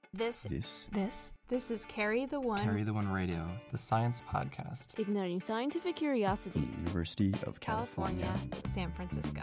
This is Carry the One. Carry the One Radio, the science podcast. Igniting scientific curiosity. From the University of California, San Francisco.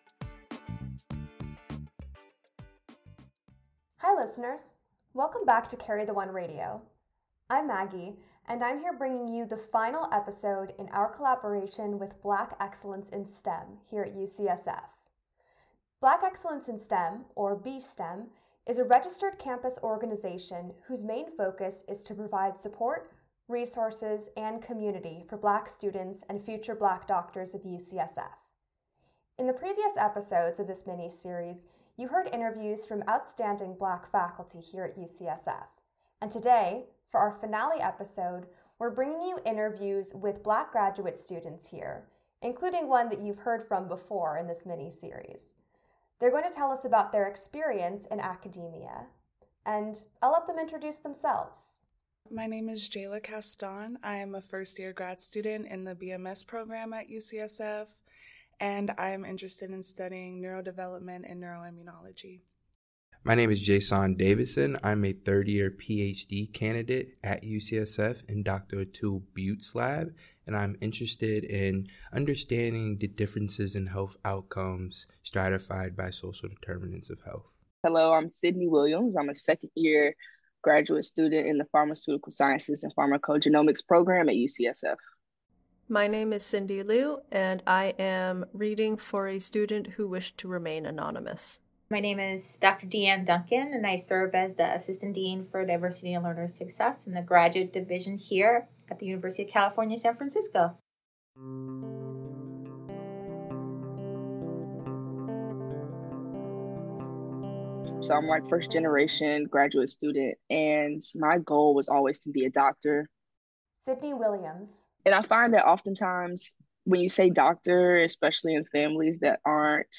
Hi listeners, welcome back to Carry the One Radio. I'm Maggie, and I'm here bringing you the final episode in our collaboration with Black Excellence in STEM here at UCSF. Black Excellence in STEM, or BSTEM, is a registered campus organization whose main focus is to provide support, resources, and community for Black students and future Black doctors of UCSF. In the previous episodes of this mini-series, you heard interviews from outstanding Black faculty here at UCSF. And today, for our finale episode, we're bringing you interviews with Black graduate students here, including one that you've heard from before in this mini-series. They're going to tell us about their experience in academia, and I'll let them introduce themselves. My name is Jayla Caston. I am a first-year grad student in the BMS program at UCSF, and I am interested in studying neurodevelopment and neuroimmunology. My name is Jason Davison. I'm a third-year PhD candidate at UCSF in Dr. Atul Butte's lab, and I'm interested in understanding the differences in health outcomes stratified by social determinants of health. Hello, I'm Sydney Williams. I'm a second-year graduate student in the Pharmaceutical Sciences and Pharmacogenomics program at UCSF. My name is Cindy Liu, and I am reading for a student who wished to remain anonymous. My name is Dr. Deanne Duncan, and I serve as the Assistant Dean for Diversity and Learner Success in the Graduate Division here at the University of California, San Francisco. So I'm like first generation graduate student, and my goal was always to be a doctor. Sydney Williams. And I find that oftentimes when you say doctor, especially in families that aren't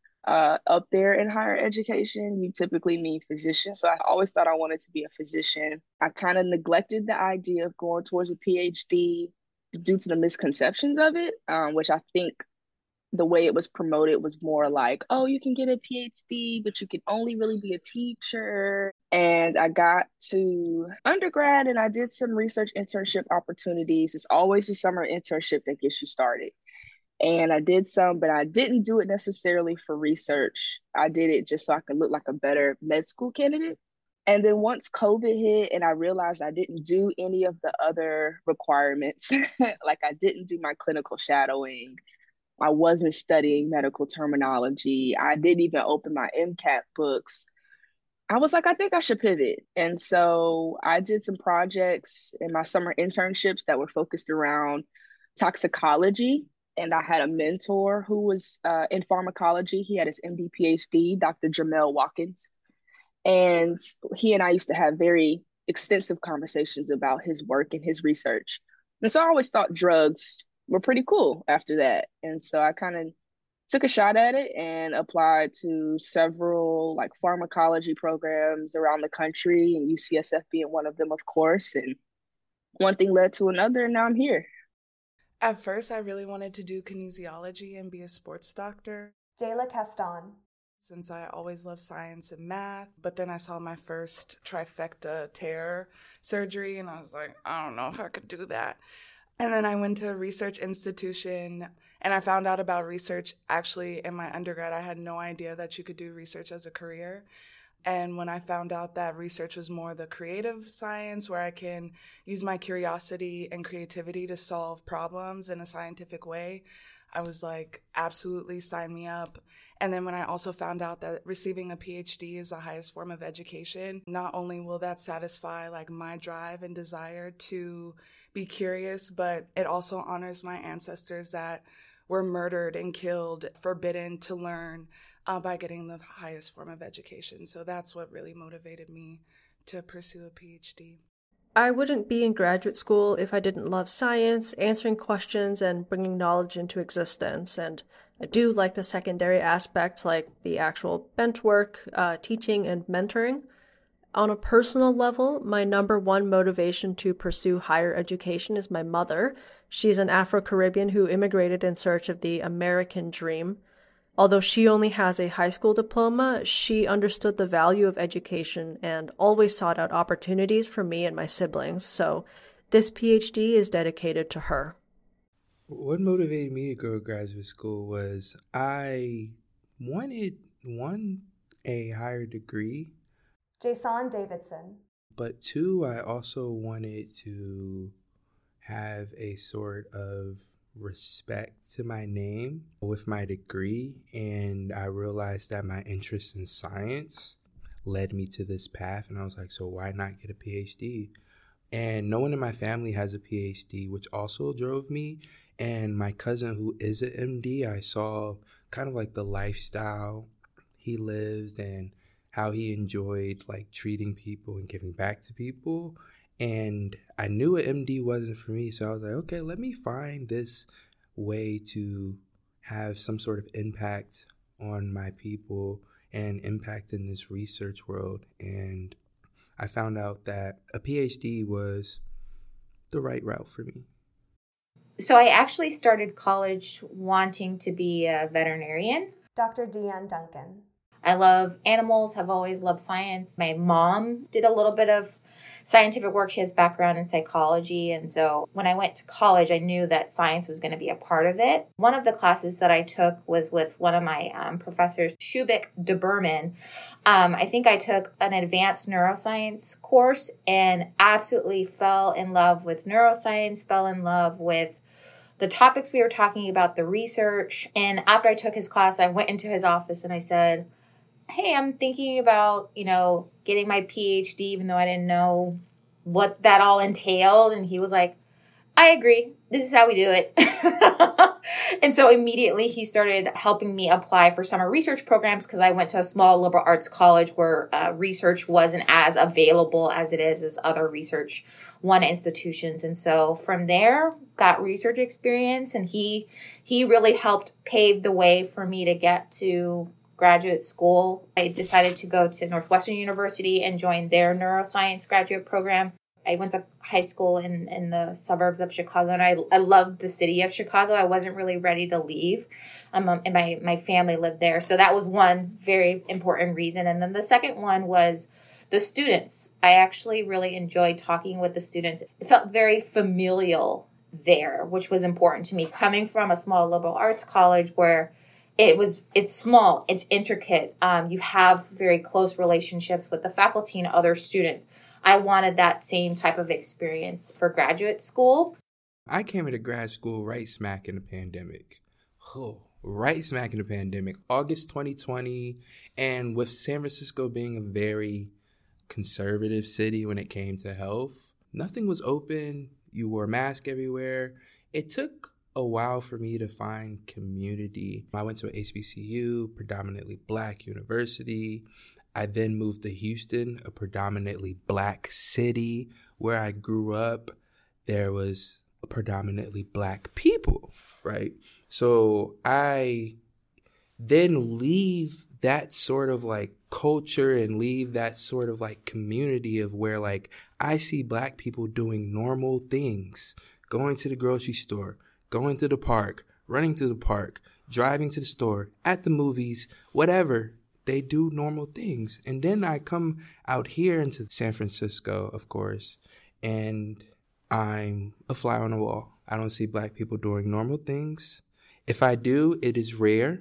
up there in higher education, you typically mean physician. So I always thought I wanted to be a physician. I kind of neglected the idea of going towards a PhD due to the misconceptions of it, which I think the way it was promoted was more like, oh, you can get a PhD, but you can only really be a teacher. And I got to undergrad and I did some research internship opportunities. It's always a summer internship that gets you started. And I did some, but I didn't do it necessarily for research. I did it just so I could look like a better med school candidate. And then once COVID hit and I realized I didn't do any of the other requirements, like I didn't do my clinical shadowing, I wasn't studying medical terminology, I didn't even open my MCAT books, I was like, I think I should pivot. And so I did some projects in my summer internships that were focused around toxicology. And I had a mentor who was in pharmacology. He had his MD PhD, Dr. Jamel Watkins. And he and I used to have very extensive conversations about his work and his research. And so I always thought drugs were pretty cool after that. And so I kind of took a shot at it and applied to several like pharmacology programs around the country, and UCSF being one of them, of course. And one thing led to another, and now I'm here. At first, I really wanted to do kinesiology and be a sports doctor. Jayla Caston. Since I always loved science and math, but then I saw my first trifecta tear surgery, and I was like, I don't know if I could do that. And then I went to a research institution, and I found out about research actually in my undergrad. I had no idea that you could do research as a career. And when I found out that research was more the creative science where I can use my curiosity and creativity to solve problems in a scientific way, I was like, absolutely, sign me up. And then when I also found out that receiving a PhD is the highest form of education, not only will that satisfy like my drive and desire to be curious, but it also honors my ancestors that were murdered and killed, forbidden to learn by getting the highest form of education. So that's what really motivated me to pursue a PhD. I wouldn't be in graduate school if I didn't love science, answering questions, and bringing knowledge into existence. And I do like the secondary aspects like the actual bench work, teaching, and mentoring. On a personal level, my number one motivation to pursue higher education is my mother. She's an Afro-Caribbean who immigrated in search of the American dream. Although she only has a high school diploma, she understood the value of education and always sought out opportunities for me and my siblings. So this PhD is dedicated to her. What motivated me to go to graduate school was I wanted, a higher degree. Jason Davidson. But two, I also wanted to have a sort of respect to my name with my degree, and I realized that my interest in science led me to this path, and I was like, so why not get a PhD? And no one in my family has a PhD, which also drove me. And my cousin, who is an MD, I saw kind of like the lifestyle he lived and how he enjoyed like treating people and giving back to people. And I knew an MD wasn't for me, so I was like, okay, let me find this way to have some sort of impact on my people and impact in this research world. And I found out that a PhD was the right route for me. So I actually started college wanting to be a veterinarian. Dr. Deanne Duncan. I love animals, have always loved science. My mom did a little bit of scientific work. She has background in psychology. And so when I went to college, I knew that science was going to be a part of it. One of the classes that I took was with one of my professors, Shubik de Berman. I think I took an advanced neuroscience course and absolutely fell in love with neuroscience, fell in love with the topics we were talking about, the research. And after I took his class, I went into his office and I said, hey, I'm thinking about, getting my PhD, even though I didn't know what that all entailed. And he was like, I agree. This is how we do it. And so immediately he started helping me apply for summer research programs because I went to a small liberal arts college where research wasn't as available as it is as other research institutions. And so from there, got research experience, and he really helped pave the way for me to get to graduate school. I decided to go to Northwestern University and join their neuroscience graduate program. I went to high school in the suburbs of Chicago, and I loved the city of Chicago. I wasn't really ready to leave, and my family lived there. So that was one very important reason. And then the second one was the students. I actually really enjoyed talking with the students. It felt very familial there, which was important to me. Coming from a small liberal arts college where it's small, it's intricate. You have very close relationships with the faculty and other students. I wanted that same type of experience for graduate school. I came into grad school right smack in the pandemic. Right smack in the pandemic, August 2020. And with San Francisco being a very conservative city when it came to health, nothing was open. You wore a mask everywhere. It took a while for me to find community. I went to an HBCU, predominantly Black university. I then moved to Houston, a predominantly Black city. Where I grew up, there was predominantly Black people, right? So I then leave that sort of like culture and leave that sort of like community of where like I see Black people doing normal things, going to the grocery store, going to the park, running to the park, driving to the store, at the movies, whatever. They do normal things. And then I come out here into San Francisco, of course, and I'm a fly on the wall. I don't see Black people doing normal things. If I do, it is rare.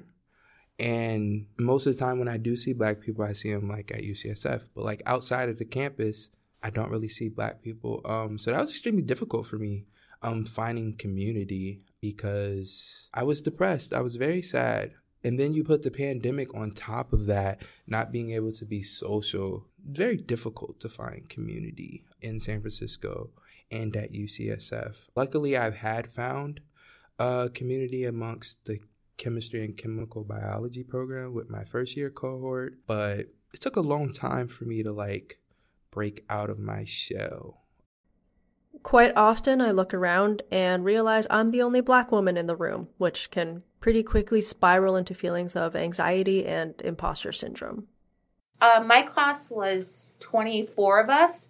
And most of the time when I do see Black people, I see them like at UCSF. But like outside of the campus, I don't really see Black people. So that was extremely difficult for me, finding community, because I was depressed. I was very sad. And then you put the pandemic on top of that, not being able to be social. Very difficult to find community in San Francisco and at UCSF. Luckily, I've had found a community amongst the chemistry and chemical biology program with my first year cohort, but it took a long time for me to like break out of my shell. Quite often I look around and realize I'm the only Black woman in the room, which can pretty quickly spiral into feelings of anxiety and imposter syndrome. My class was 24 of us,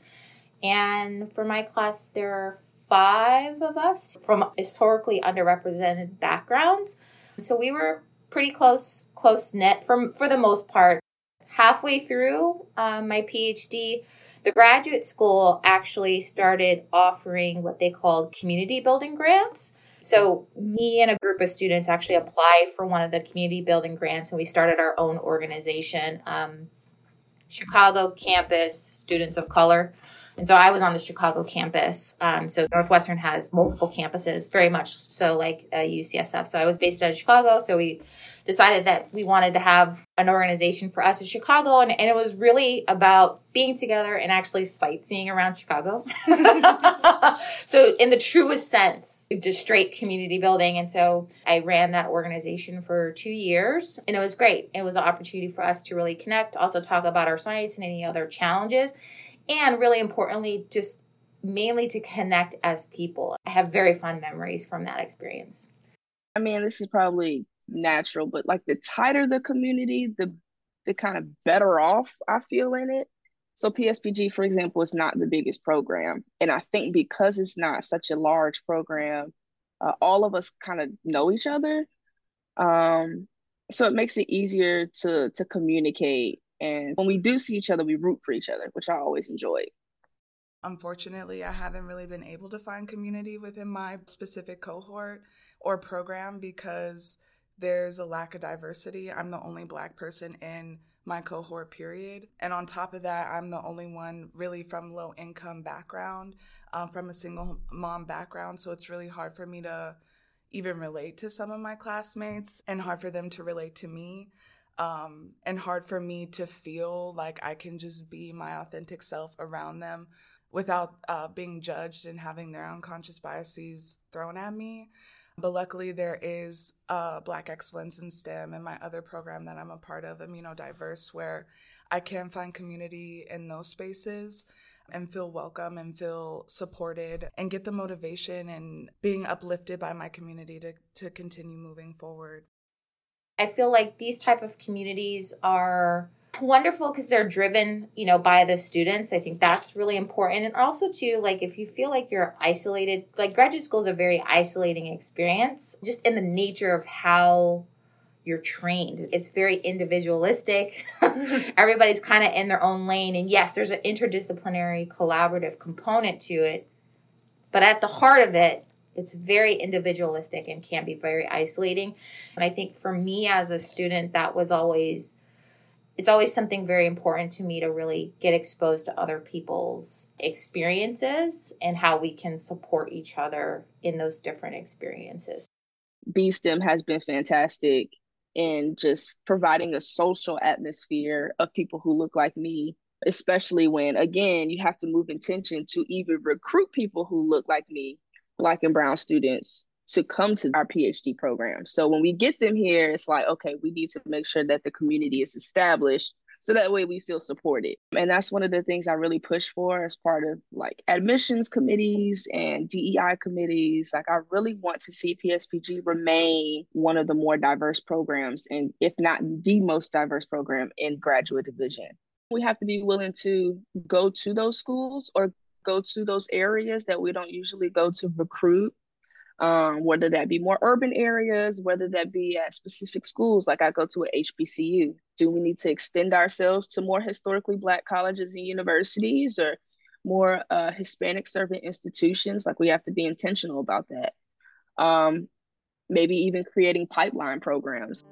and for my class there are 5 of us from historically underrepresented backgrounds. So we were pretty close knit for the most part. Halfway through my PhD, the graduate school actually started offering what they called community building grants. So me and a group of students actually applied for one of the community building grants, and we started our own organization, Chicago Campus Students of Color. And so I was on the Chicago campus. So Northwestern has multiple campuses, very much so like UCSF. So I was based out of Chicago. So we decided that we wanted to have an organization for us in Chicago. And it was really about being together and actually sightseeing around Chicago. So in the truest sense, just straight community building. And so I ran that organization for 2 years, and it was great. It was an opportunity for us to really connect, also talk about our science and any other challenges. And really importantly, just mainly to connect as people. I have very fond memories from that experience. I mean, this is probably natural, but like the tighter the community, the kind of better off I feel in it. So PSPG, for example, is not the biggest program. And I think because it's not such a large program, all of us kind of know each other. So it makes it easier to communicate. And when we do see each other, we root for each other, which I always enjoy. Unfortunately, I haven't really been able to find community within my specific cohort or program because there's a lack of diversity. I'm the only Black person in my cohort, period. And on top of that, I'm the only one really from low income background, from a single mom background. So it's really hard for me to even relate to some of my classmates and hard for them to relate to me. And hard for me to feel like I can just be my authentic self around them without being judged and having their unconscious biases thrown at me. But luckily there is Black Excellence in STEM in my other program that I'm a part of, Immunodiverse, where I can find community in those spaces and feel welcome and feel supported and get the motivation and being uplifted by my community to continue moving forward. I feel like these type of communities are wonderful because they're driven, by the students. I think that's really important. And also too, like if you feel like you're isolated, like graduate school is a very isolating experience, just in the nature of how you're trained. It's very individualistic. Everybody's kind of in their own lane. And yes, there's an interdisciplinary collaborative component to it. But at the heart of it, it's very individualistic and can be very isolating. And I think for me as a student, it's always something very important to me to really get exposed to other people's experiences and how we can support each other in those different experiences. BSTEM has been fantastic in just providing a social atmosphere of people who look like me, especially when, again, you have to move intention to even recruit people who look like me, Black and brown students, to come to our PhD program. So when we get them here, it's like, okay, we need to make sure that the community is established so that way we feel supported. And that's one of the things I really push for as part of like admissions committees and DEI committees. Like I really want to see PSPG remain one of the more diverse programs, and if not the most diverse program in graduate division. We have to be willing to go to those schools or go to those areas that we don't usually go to recruit, whether that be more urban areas, whether that be at specific schools. Like I go to a HBCU. Do we need to extend ourselves to more historically Black colleges and universities or more Hispanic serving institutions? Like we have to be intentional about that. Maybe even creating pipeline programs.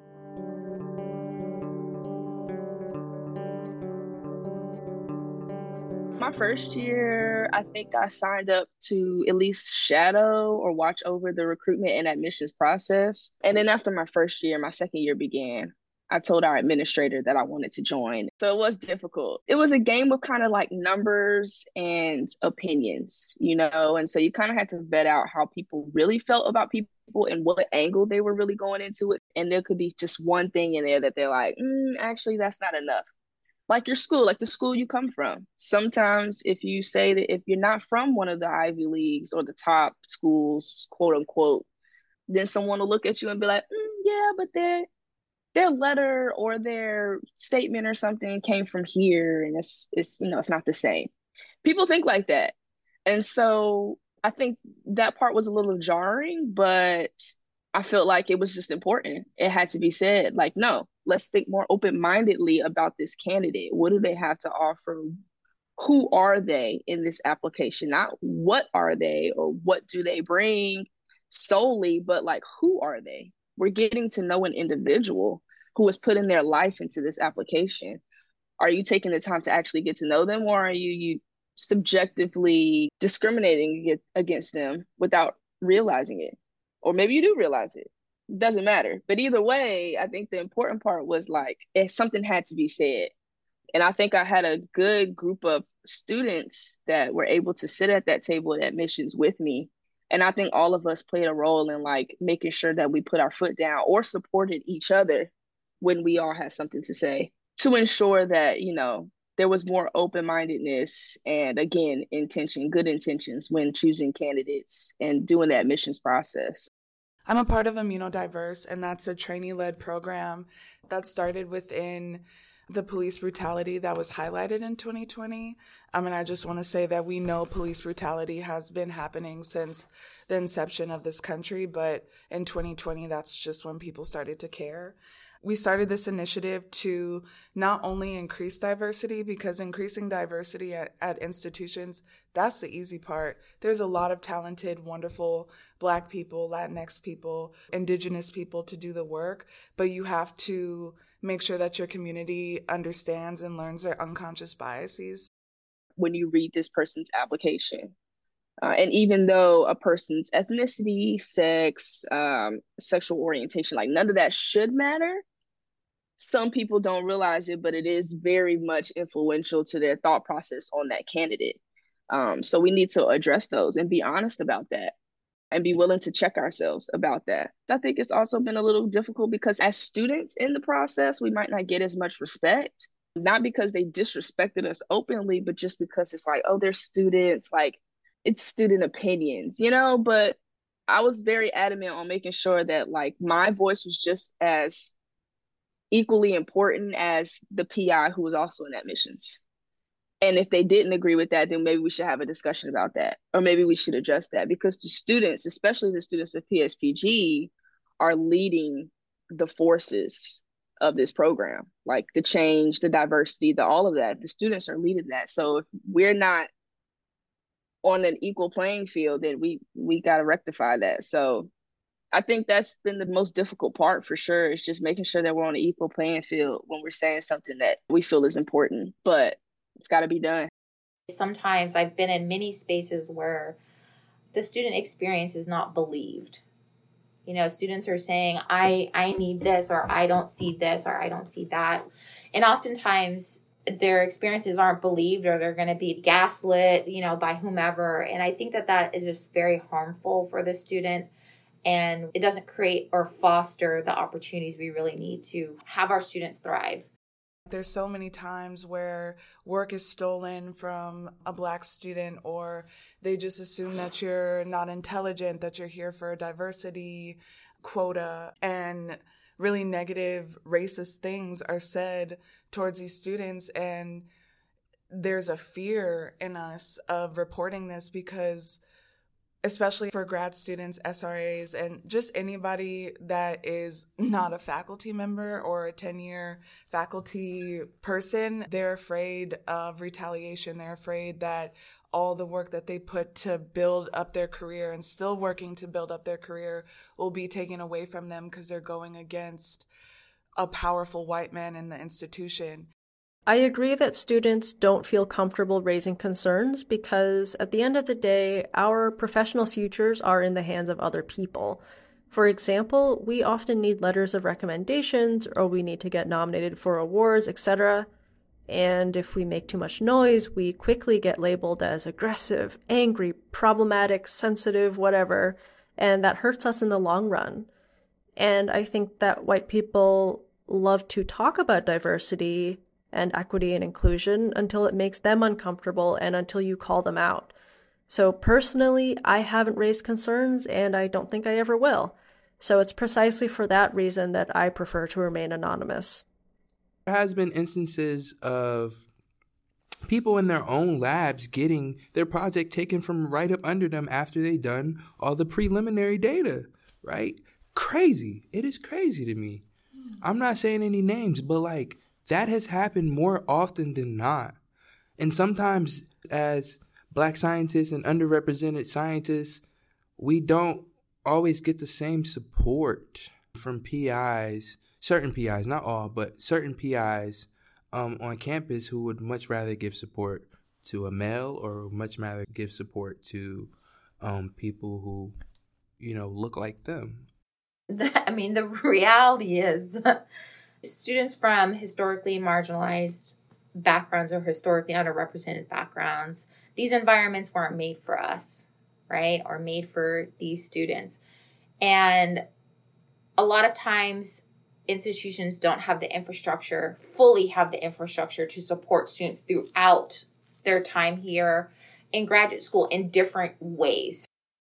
My first year, I think I signed up to at least shadow or watch over the recruitment and admissions process. And then after my first year, my second year began, I told our administrator that I wanted to join. So it was difficult. It was a game of kind of like numbers and opinions, and so you kind of had to vet out how people really felt about people and what angle they were really going into it. And there could be just one thing in there that they're like, actually, that's not enough. Like your school, like the school you come from. Sometimes if you say that if you're not from one of the Ivy Leagues or the top schools, quote unquote, then someone will look at you and be like, yeah, but their letter or their statement or something came from here and it's not the same. People think like that. And so I think that part was a little jarring, but I felt like it was just important. It had to be said, like, no, let's think more open-mindedly about this candidate. What do they have to offer? Who are they in this application? Not what are they or what do they bring solely, but like, who are they? We're getting to know an individual who is putting their life into this application. Are you taking the time to actually get to know them, or are you subjectively discriminating against them without realizing it? Or maybe you do realize it. It doesn't matter. But either way, I think the important part was like, if something had to be said. And I think I had a good group of students that were able to sit at that table at admissions with me. And I think all of us played a role in like making sure that we put our foot down or supported each other when we all had something to say, to ensure that, you know, there was more open-mindedness and, again, good intentions when choosing candidates and doing the admissions process. I'm a part of Immunodiverse, and that's a trainee-led program that started within the police brutality that was highlighted in 2020. And I just want to say that we know police brutality has been happening since the inception of this country, but in 2020, that's just when people started to care. We started this initiative to not only increase diversity, because increasing diversity at institutions, that's the easy part. There's a lot of talented, wonderful Black people, Latinx people, Indigenous people to do the work, but you have to make sure that your community understands and learns their unconscious biases. When you read this person's application, and even though a person's ethnicity, sex, sexual orientation, like none of that should matter, some people don't realize it, but it is very much influential to their thought process on that candidate. So we need to address those and be honest about that and be willing to check ourselves about that. I think it's also been a little difficult because as students in the process, we might not get as much respect, not because they disrespected us openly, but just because it's like, oh, they're students, like it's student opinions, you know? But I was very adamant on making sure that like my voice was just as equally important as the PI who was also in admissions. And if they didn't agree with that, then maybe we should have a discussion about that, or maybe we should adjust that, because the students, especially the students of PSPG, are leading the forces of this program, like the change, the diversity, all of that. The students are leading that. So if we're not on an equal playing field, then we got to rectify that. So I think that's been the most difficult part for sure, is just making sure that we're on an equal playing field when we're saying something that we feel is important, but it's got to be done. Sometimes I've been in many spaces where the student experience is not believed. You know, students are saying, I need this, or I don't see this, or I don't see that. And oftentimes their experiences aren't believed, or they're going to be gaslit, you know, by whomever. And I think that is just very harmful for the student. And it doesn't create or foster the opportunities we really need to have our students thrive. There's so many times where work is stolen from a Black student, or they just assume that you're not intelligent, that you're here for a diversity quota, and really negative racist things are said towards these students. And there's a fear in us of reporting this, because especially for grad students, SRAs, and just anybody that is not a faculty member or a 10-year faculty person, they're afraid of retaliation. They're afraid that all the work that they put to build up their career and still working to build up their career will be taken away from them because they're going against a powerful white man in the institution. I agree that students don't feel comfortable raising concerns because at the end of the day, our professional futures are in the hands of other people. For example, we often need letters of recommendations, or we need to get nominated for awards, etc. And if we make too much noise, we quickly get labeled as aggressive, angry, problematic, sensitive, whatever, and that hurts us in the long run. And I think that white people love to talk about diversity and equity and inclusion until it makes them uncomfortable and until you call them out. So personally, I haven't raised concerns, and I don't think I ever will. So it's precisely for that reason that I prefer to remain anonymous. There has been instances of people in their own labs getting their project taken from right up under them after they've done all the preliminary data, right? crazy. It is crazy to me. I'm not saying any names, but like that has happened more often than not. And sometimes as Black scientists and underrepresented scientists, we don't always get the same support from PIs, certain PIs, not all, but certain PIs on campus who would much rather give support to a male or much rather give support to people who, look like them. The reality is students from historically marginalized backgrounds or historically underrepresented backgrounds, these environments weren't made for us, right? Or made for these students. And a lot of times institutions don't have the infrastructure, fully have the infrastructure to support students throughout their time here in graduate school in different ways.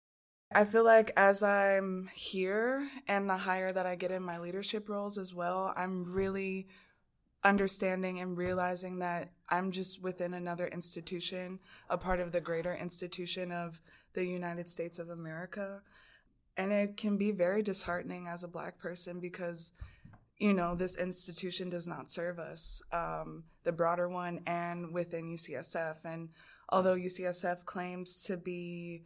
I feel like as I'm here and the higher that I get in my leadership roles as well, I'm really understanding and realizing that I'm just within another institution, a part of the greater institution of the United States of America. And it can be very disheartening as a Black person because, this institution does not serve us, the broader one and within UCSF. And although UCSF claims to be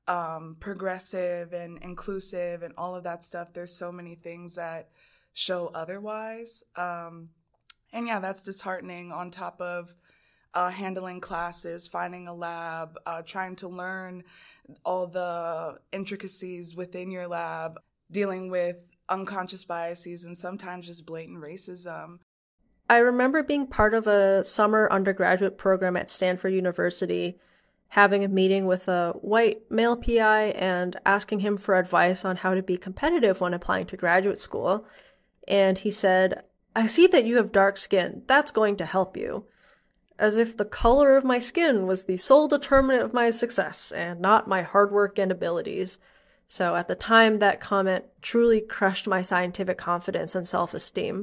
progressive and inclusive and all of that stuff, there's so many things that show otherwise. And yeah, that's disheartening on top of handling classes, finding a lab, trying to learn all the intricacies within your lab, dealing with unconscious biases and sometimes just blatant racism. I remember being part of a summer undergraduate program at Stanford University, having a meeting with a white male PI and asking him for advice on how to be competitive when applying to graduate school. And he said, "I see that you have dark skin. That's going to help you." As if the color of my skin was the sole determinant of my success and not my hard work and abilities. So at the time, that comment truly crushed my scientific confidence and self-esteem.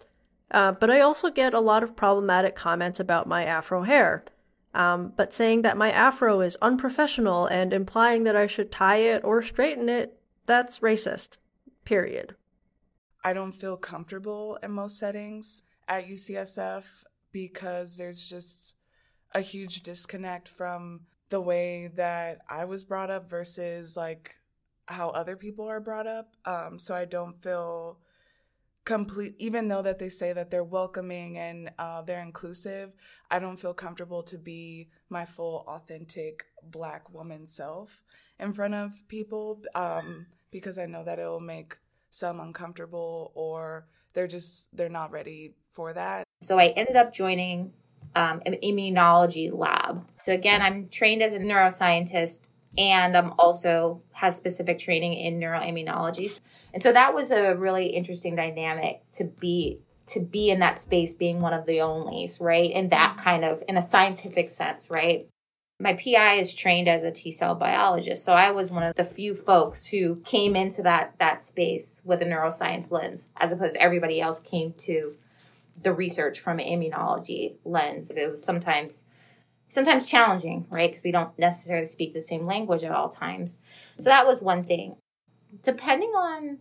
But I also get a lot of problematic comments about my afro hair. But saying that my afro is unprofessional and implying that I should tie it or straighten it, that's racist. Period. I don't feel comfortable in most settings at UCSF because there's just a huge disconnect from the way that I was brought up versus like how other people are brought up. So I don't feel complete, even though that they say that they're welcoming and they're inclusive, I don't feel comfortable to be my full authentic Black woman self in front of people because I know that it'll make some uncomfortable or they're not ready for that. So I ended up joining an immunology lab. So again, I'm trained as a neuroscientist and I'm also has specific training in neuroimmunology. And so that was a really interesting dynamic to be in that space, being one of the onlys, right? And that kind of, in a scientific sense, right? My PI is trained as a T-cell biologist. So I was one of the few folks who came into that space with a neuroscience lens, as opposed to everybody else came to the research from an immunology lens. It was sometimes challenging, right? Because we don't necessarily speak the same language at all times. So that was one thing. Depending on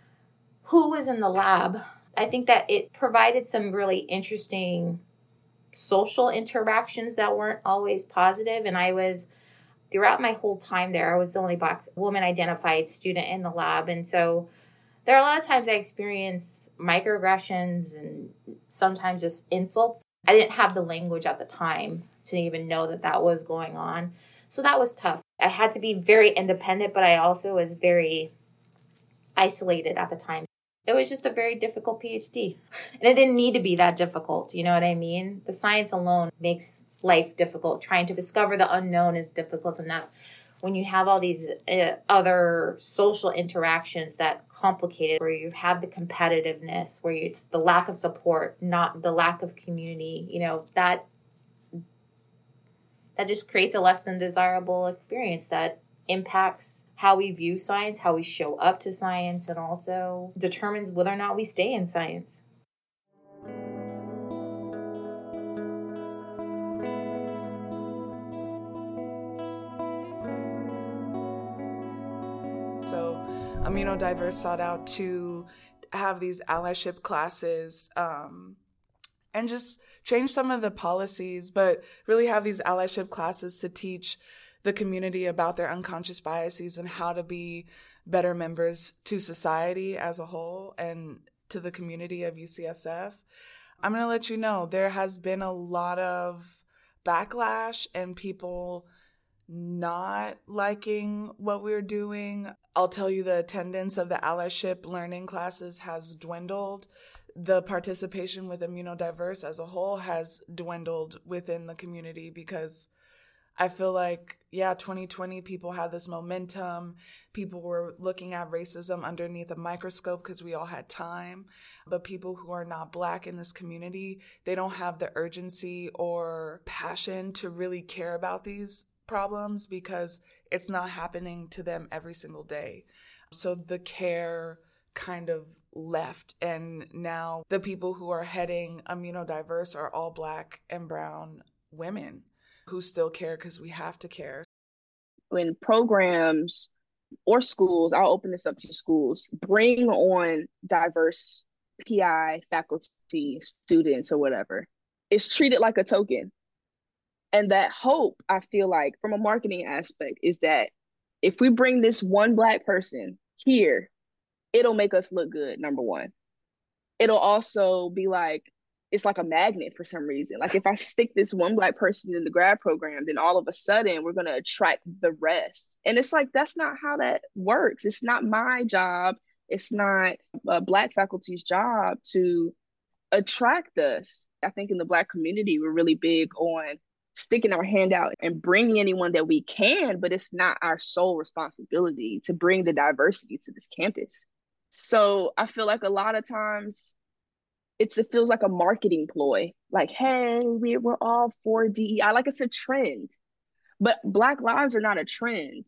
who was in the lab, I think that it provided some really interesting social interactions that weren't always positive. And throughout my whole time there, I was the only Black woman identified student in the lab. And so there are a lot of times I experienced microaggressions and sometimes just insults. I didn't have the language at the time to even know that was going on. So that was tough. I had to be very independent, but I also was very isolated at the time. It was just a very difficult PhD. And it didn't need to be that difficult. You know what I mean? The science alone makes life difficult. Trying to discover the unknown is difficult enough. When you have all these other social interactions that complicate it, where you have the competitiveness, where it's the lack of support, not the lack of community, that just creates a less than desirable experience that impacts how we view science, how we show up to science, and also determines whether or not we stay in science. So Immunodiverse sought out to have these allyship classes and just change some of the policies, but really have these allyship classes to teach the community about their unconscious biases and how to be better members to society as a whole and to the community of UCSF. I'm going to let you know there has been a lot of backlash and people not liking what we're doing. I'll tell you the attendance of the allyship learning classes has dwindled. The participation with Immunodiverse as a whole has dwindled within the community because I feel like, 2020 people had this momentum. People were looking at racism underneath a microscope because we all had time. But people who are not Black in this community, they don't have the urgency or passion to really care about these problems because it's not happening to them every single day. So the care kind of left, and now the people who are heading Immunodiverse are all Black and brown women who still care because we have to care. When programs or schools, I'll open this up to schools, bring on diverse PI, faculty, students, or whatever, it's treated like a token. And that hope, I feel like, from a marketing aspect, is that if we bring this one Black person here, it'll make us look good, number one. It'll also be like, it's like a magnet for some reason. Like if I stick this one Black person in the grad program, then all of a sudden we're going to attract the rest. And it's like, that's not how that works. It's not my job. It's not Black faculty's job to attract us. I think in the Black community, we're really big on sticking our hand out and bringing anyone that we can, but it's not our sole responsibility to bring the diversity to this campus. So I feel like a lot of times it feels like a marketing ploy. Like, hey, we're all for DEI. Like it's a trend, but Black lives are not a trend.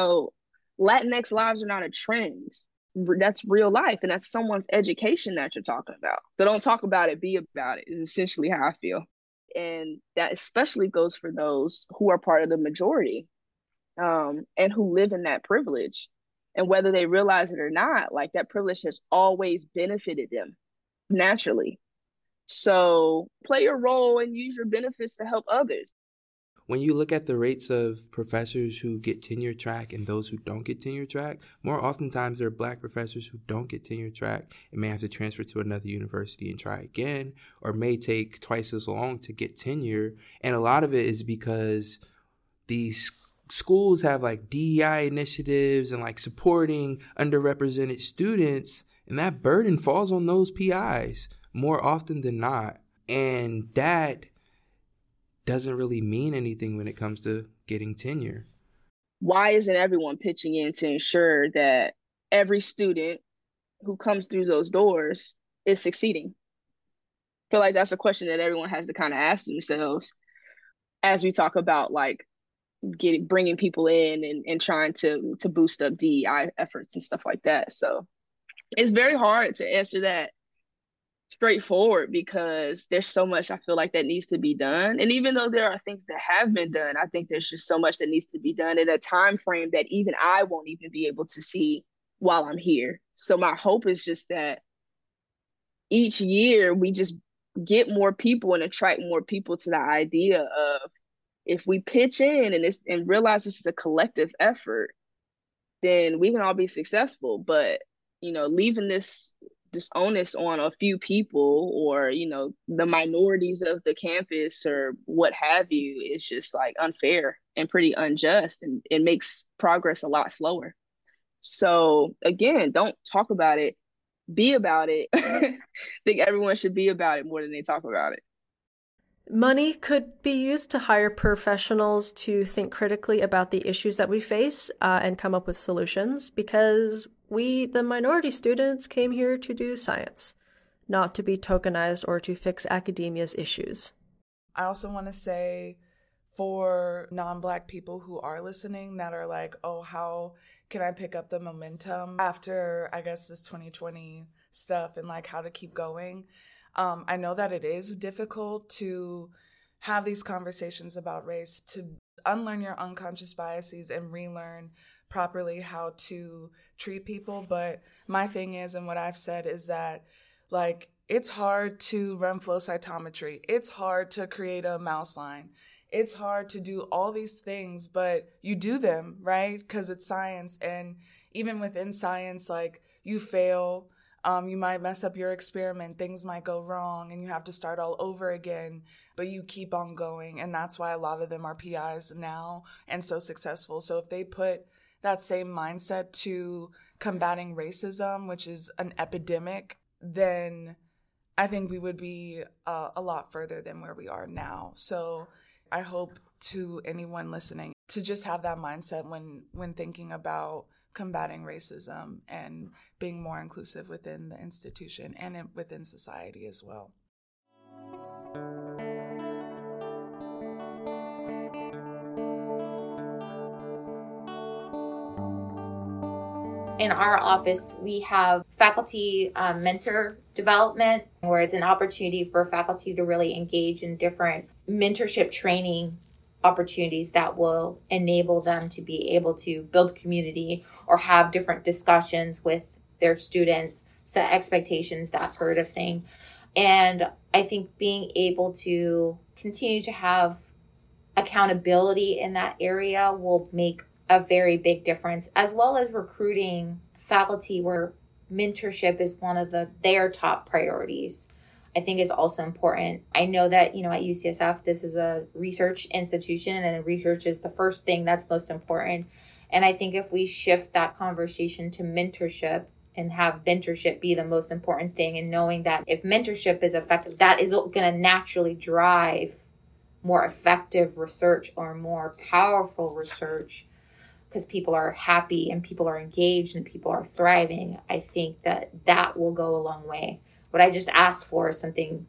Latinx lives are not a trend. That's real life. And that's someone's education that you're talking about. So don't talk about it, be about it is essentially how I feel. And that especially goes for those who are part of the majority and who live in that privilege. And whether they realize it or not, like that privilege has always benefited them naturally. So play your role and use your benefits to help others. When you look at the rates of professors who get tenure track and those who don't get tenure track, more oftentimes there are Black professors who don't get tenure track and may have to transfer to another university and try again, or may take twice as long to get tenure. And a lot of it is because these schools have like DEI initiatives and like supporting underrepresented students, and that burden falls on those PIs more often than not. And that doesn't really mean anything when it comes to getting tenure. Why isn't everyone pitching in to ensure that every student who comes through those doors is succeeding? I feel like that's a question that everyone has to kind of ask themselves as we talk about like bringing people in and trying to boost up DEI efforts and stuff like that. So it's very hard to answer that straightforward because there's so much I feel like that needs to be done. And even though there are things that have been done, I think there's just so much that needs to be done in a time frame that even I won't even be able to see while I'm here. So my hope is just that each year we just get more people and attract more people to the idea of if we pitch in and realize this is a collective effort, then we can all be successful. But, leaving this onus on a few people or, the minorities of the campus or what have you is just like unfair and pretty unjust, and it makes progress a lot slower. So again, don't talk about it, be about it. I think everyone should be about it more than they talk about it. Money could be used to hire professionals to think critically about the issues that we face and come up with solutions, because we, the minority students, came here to do science, not to be tokenized or to fix academia's issues. I also want to say for non-Black people who are listening that are like, oh, how can I pick up the momentum after, I guess, this 2020 stuff and like how to keep going? I know that it is difficult to have these conversations about race, to unlearn your unconscious biases and relearn properly how to treat people. But my thing is, and what I've said is that, like, it's hard to run flow cytometry. It's hard to create a mouse line. It's hard to do all these things, but you do them, right? Because it's science. And even within science, like, you fail, you might mess up your experiment, things might go wrong, and you have to start all over again, but you keep on going. And that's why a lot of them are PIs now and so successful. So if they put that same mindset to combating racism, which is an epidemic, then I think we would be a lot further than where we are now. So I hope to anyone listening to just have that mindset when thinking about combating racism and being more inclusive within the institution and within society as well. In our office, we have faculty mentor development, where it's an opportunity for faculty to really engage in different mentorship training opportunities that will enable them to be able to build community or have different discussions with their students, set expectations, that sort of thing. And I think being able to continue to have accountability in that area will make a very big difference, as well as recruiting faculty where mentorship is one of their top priorities. I think is also important. I know that, at UCSF, this is a research institution, and research is the first thing that's most important. And I think if we shift that conversation to mentorship and have mentorship be the most important thing, and knowing that if mentorship is effective, that is going to naturally drive more effective research or more powerful research, because people are happy and people are engaged and people are thriving. I think that will go a long way. What I just asked for is something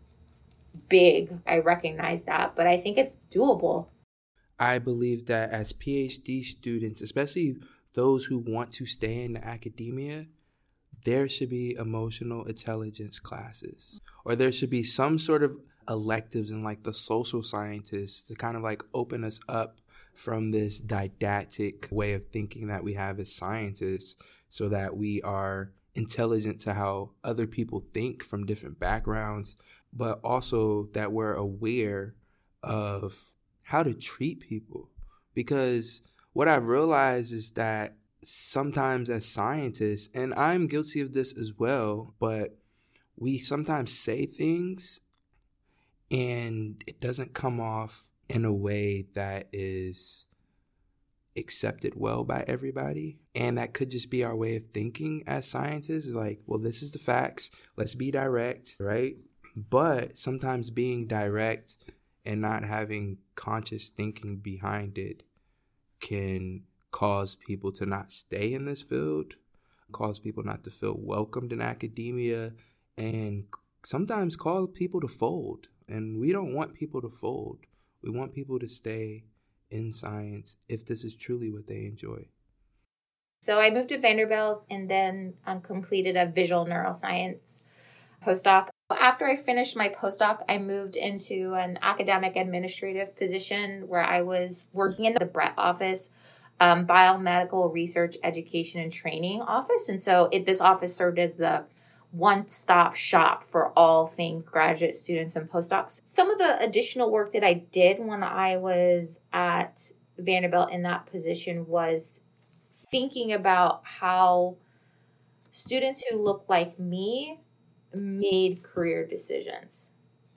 big. I recognize that, but I think it's doable. I believe that as PhD students, especially those who want to stay in academia, there should be emotional intelligence classes, or there should be some sort of electives in like the social sciences to kind of like open us up from this didactic way of thinking that we have as scientists, so that we are intelligent to how other people think from different backgrounds, but also that we're aware of how to treat people. Because what I've realized is that sometimes as scientists, and I'm guilty of this as well, but we sometimes say things and it doesn't come off in a way that is accepted well by everybody. And that could just be our way of thinking as scientists. Like, well, this is the facts. Let's be direct, right? But sometimes being direct and not having conscious thinking behind it can cause people to not stay in this field, cause people not to feel welcomed in academia, and sometimes cause people to fold. And we don't want people to fold. We want people to stay in science if this is truly what they enjoy. So I moved to Vanderbilt and then completed a visual neuroscience postdoc. After I finished my postdoc, I moved into an academic administrative position where I was working in the Brett office, biomedical research, education, and training office. And so this office served as the one-stop shop for all things graduate students and postdocs. Some of the additional work that I did when I was at Vanderbilt in that position was thinking about how students who look like me made career decisions.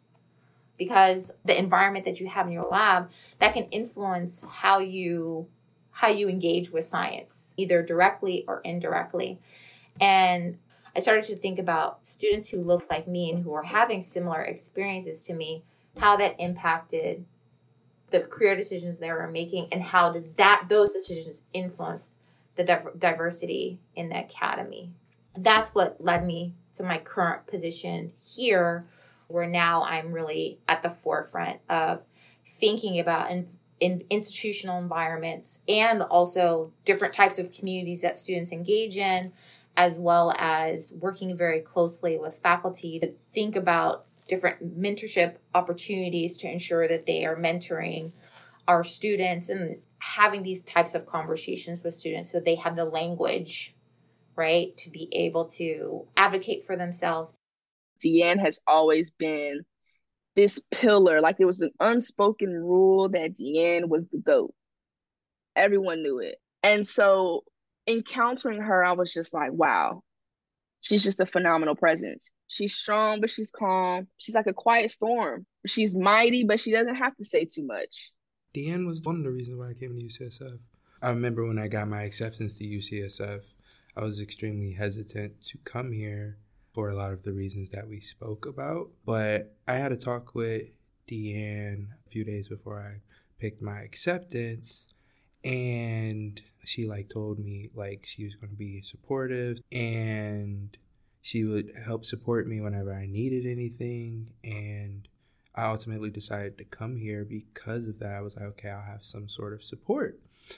Because the environment that you have in your lab, that can influence how you engage with science, either directly or indirectly. And I started to think about students who looked like me and who were having similar experiences to me, how that impacted the career decisions they were making, and how did those decisions influence the diversity in the academy. That's what led me to my current position here, where now I'm really at the forefront of thinking about in institutional environments and also different types of communities that students engage in, as well as working very closely with faculty to think about different mentorship opportunities to ensure that they are mentoring our students and having these types of conversations with students so they have the language, right, to be able to advocate for themselves. Deanne has always been this pillar. Like, it was an unspoken rule that Deanne was the GOAT. Everyone knew it. And so encountering her, I was just like, wow, she's just a phenomenal presence. She's strong, but she's calm. She's like a quiet storm. She's mighty, but she doesn't have to say too much. Deanne was one of the reasons why I came to UCSF. I remember when I got my acceptance to UCSF, I was extremely hesitant to come here for a lot of the reasons that we spoke about. But I had a talk with Deanne a few days before I picked my acceptance, and she told me she was going to be supportive and she would help support me whenever I needed anything. And I ultimately decided to come here because of that. I was like, okay, I'll have some sort of support.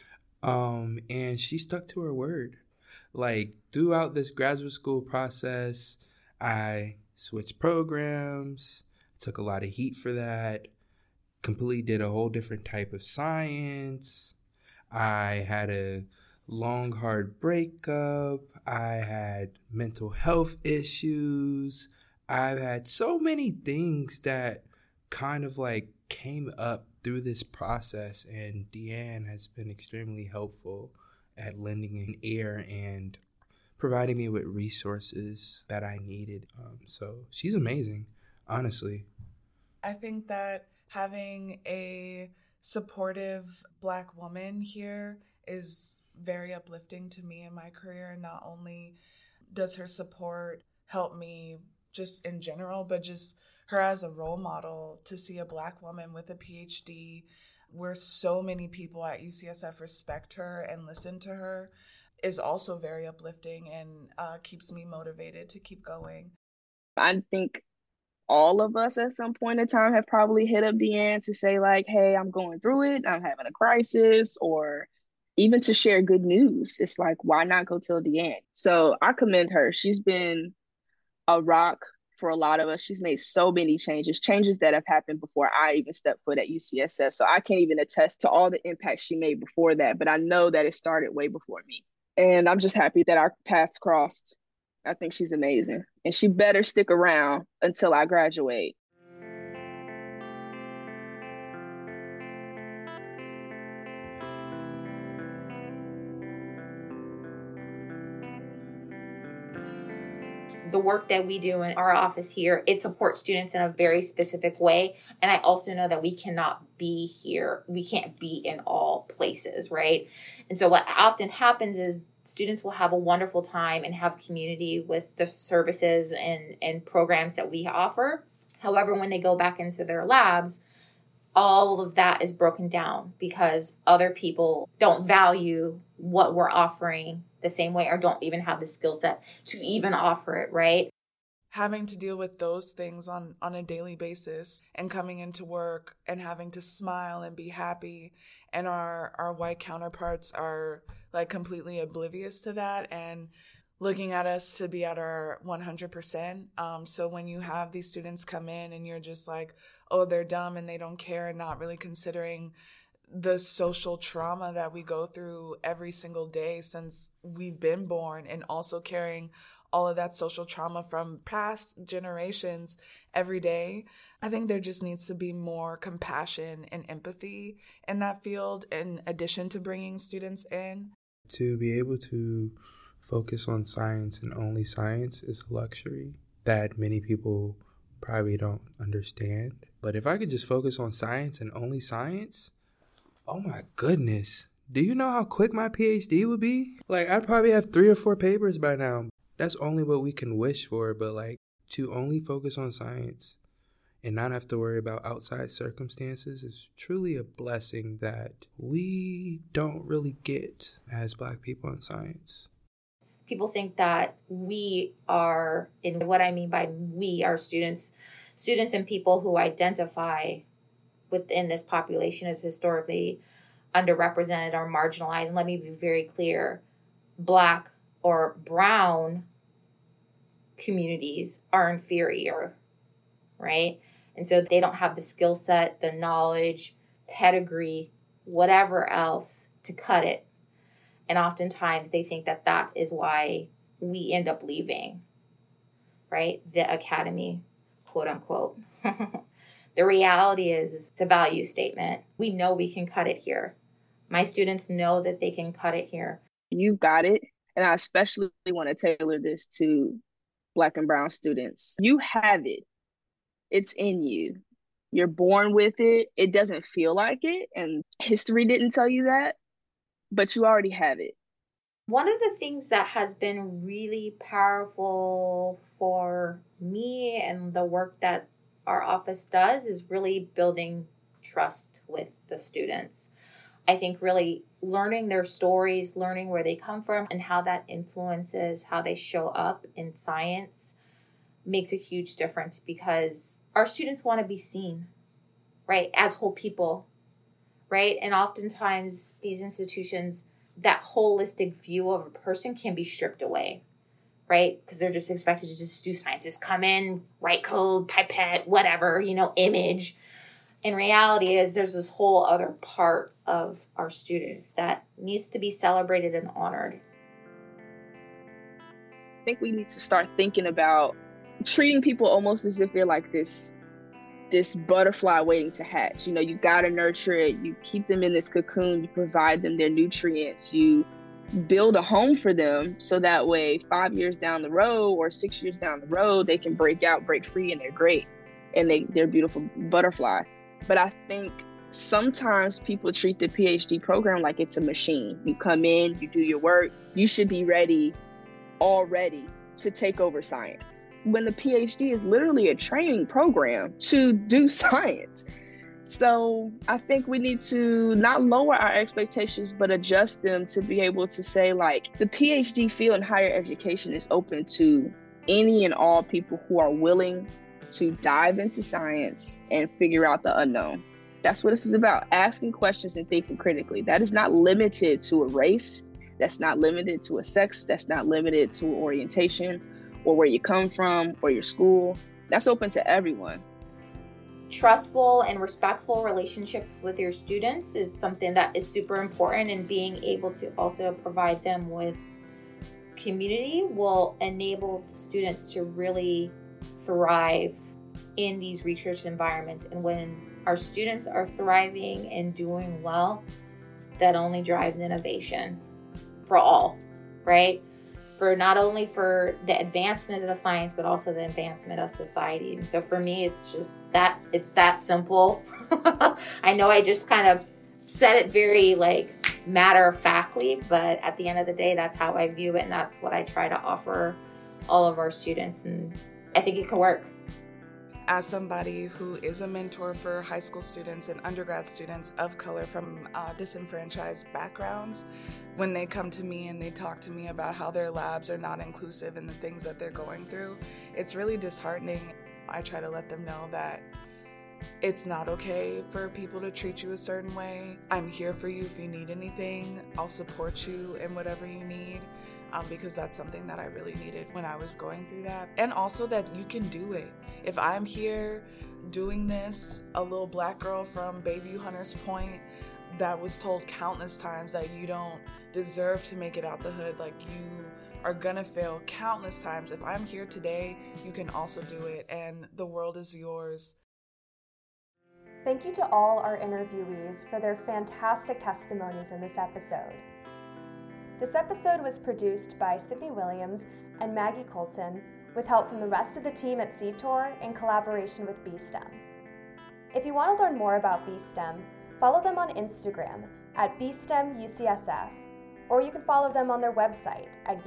And she stuck to her word. Throughout this graduate school process, I switched programs, took a lot of heat for that, completely did a whole different type of science. I had a long, hard breakup. I had mental health issues. I've had so many things that kind of came up through this process, and Deanne has been extremely helpful at lending an ear and providing me with resources that I needed. So she's amazing, honestly. I think that having a supportive Black woman here is very uplifting to me in my career. And not only does her support help me just in general, but just her as a role model, to see a Black woman with a PhD where so many people at UCSF respect her and listen to her is also very uplifting and keeps me motivated to keep going. I think all of us at some point in time have probably hit up Deanne to say hey, I'm going through it, I'm having a crisis, or even to share good news. It's why not go tell Deanne? So I commend her. She's been a rock for a lot of us. She's made so many changes that have happened before I even stepped foot at UCSF. So I can't even attest to all the impact she made before that, but I know that it started way before me. And I'm just happy that our paths crossed. I think she's amazing. And she better stick around until I graduate. The work that we do in our office here, it supports students in a very specific way. And I also know that we cannot be here. We can't be in all places, right? And so what often happens is students will have a wonderful time and have community with the services and programs that we offer. However, when they go back into their labs, all of that is broken down because other people don't value what we're offering the same way or don't even have the skill set to even offer it, right? Having to deal with those things on a daily basis and coming into work and having to smile and be happy, and our white counterparts are completely oblivious to that and looking at us to be at our 100%. So when you have these students come in and you're just oh, they're dumb and they don't care, and not really considering the social trauma that we go through every single day since we've been born, and also carrying all of that social trauma from past generations every day. I think there just needs to be more compassion and empathy in that field, in addition to bringing students in. To be able to focus on science and only science is a luxury that many people probably don't understand. But if I could just focus on science and only science, oh my goodness. Do you know how quick my PhD would be? I'd probably have 3 or 4 papers by now. That's only what we can wish for, but to only focus on science and not have to worry about outside circumstances is truly a blessing that we don't really get as Black people in science. People think that we are, and what I mean by we are students and people who identify within this population as historically underrepresented or marginalized. And let me be very clear, Black or brown communities are inferior, right? And so they don't have the skill set, the knowledge, pedigree whatever else to cut it. And oftentimes they think that that is why we end up leaving, right? The academy, quote unquote. The reality is it's a value statement. We know we can cut it here. My students know that they can cut it here. You've got it. And I especially want to tailor this to Black and brown students. You have it. It's in you. You're born with it. It doesn't feel like it. And history didn't tell you that, but you already have it. One of the things that has been really powerful for me and the work that our office does is really building trust with the students. I think really learning their stories, learning where they come from, and how that influences how they show up in science makes a huge difference, because our students want to be seen, right, as whole people, right? And oftentimes these institutions, that holistic view of a person can be stripped away, right? Because they're just expected to just do science, just come in, write code, pipette, whatever, image. In reality is there's this whole other part of our students that needs to be celebrated and honored. I think we need to start thinking about treating people almost as if they're like this butterfly waiting to hatch. You gotta nurture it. You keep them in this cocoon. You provide them their nutrients. You build a home for them so that way 5 years down the road or 6 years down the road, they can break out, break free, and they're great. And they're a beautiful butterfly. But I think sometimes people treat the PhD program like it's a machine. You come in, you do your work. You should be ready already to take over science, when the PhD is literally a training program to do science. So I think we need to not lower our expectations, but adjust them to be able to say, like, the PhD field in higher education is open to any and all people who are willing to dive into science and figure out the unknown. That's what this is about, asking questions and thinking critically. That is not limited to a race. That's not limited to a sex. That's not limited to orientation or where you come from or your school. That's open to everyone. Trustful and respectful relationships with your students is something that is super important, and being able to also provide them with community will enable students to really thrive in these research environments. And when our students are thriving and doing well, that only drives innovation for all, right? For not only for the advancement of science, but also the advancement of society. And so for me, it's just that, it's that simple. I know I just kind of said it very matter-of-factly, but at the end of the day, that's how I view it. And that's what I try to offer all of our students. And I think it can work. As somebody who is a mentor for high school students and undergrad students of color from disenfranchised backgrounds, when they come to me and they talk to me about how their labs are not inclusive and the things that they're going through, it's really disheartening. I try to let them know that it's not okay for people to treat you a certain way. I'm here for you if you need anything. I'll support you in whatever you need. Because that's something that I really needed when I was going through that. And also that you can do it. If I'm here doing this, a little Black girl from Bayview Hunters Point that was told countless times that you don't deserve to make it out the hood, like you are gonna fail countless times. If I'm here today, you can also do it, and the world is yours. Thank you to all our interviewees for their fantastic testimonies in this episode. This episode was produced by Sydney Williams and Maggie Colton, with help from the rest of the team at CTOR in collaboration with BSTEM. If you want to learn more about BSTEM, follow them on Instagram at BSTEMUCSF, or you can follow them on their website at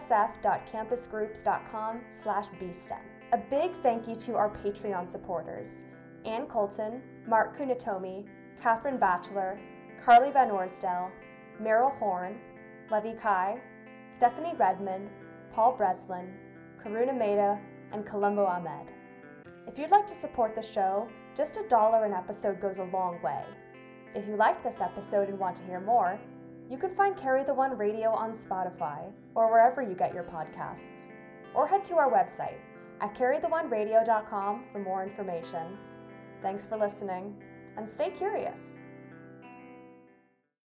ucsf.campusgroups.com/BSTEM. A big thank you to our Patreon supporters: Ann Colton, Mark Kunatomi, Catherine Batchelor, Carly Van Orsdell, Meryl Horn, Levi Kai, Stephanie Redmond, Paul Breslin, Karuna Mehta, and Columbo Ahmed. If you'd like to support the show, just $1 an episode goes a long way. If you liked this episode and want to hear more, you can find Carry the One Radio on Spotify or wherever you get your podcasts. Or head to our website at carrytheoneradio.com for more information. Thanks for listening, and stay curious.